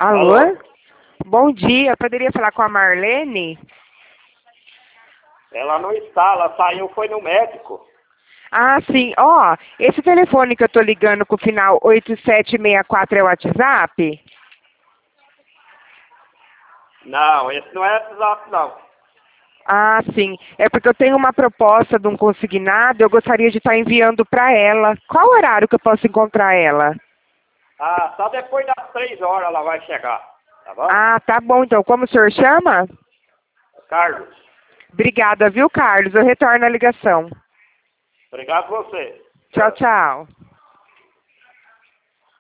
Alô? Alô? Bom dia, poderia falar com a Marlene? Ela não está, ela saiu, foi no médico. Ah, sim. Ó, esse telefone que eu tô ligando com o final 8764 é o WhatsApp? Não, esse não é WhatsApp, não. Ah, sim. É porque eu tenho uma proposta de um consignado, eu gostaria de estar enviando para ela. Qual horário que eu posso encontrar ela? Ah, só depois das 3 horas ela vai chegar, tá bom? Ah, tá bom. Então, como o senhor chama? Carlos, Obrigada, viu, Carlos? Eu retorno a ligação. obrigado a você. Tchau, tchau.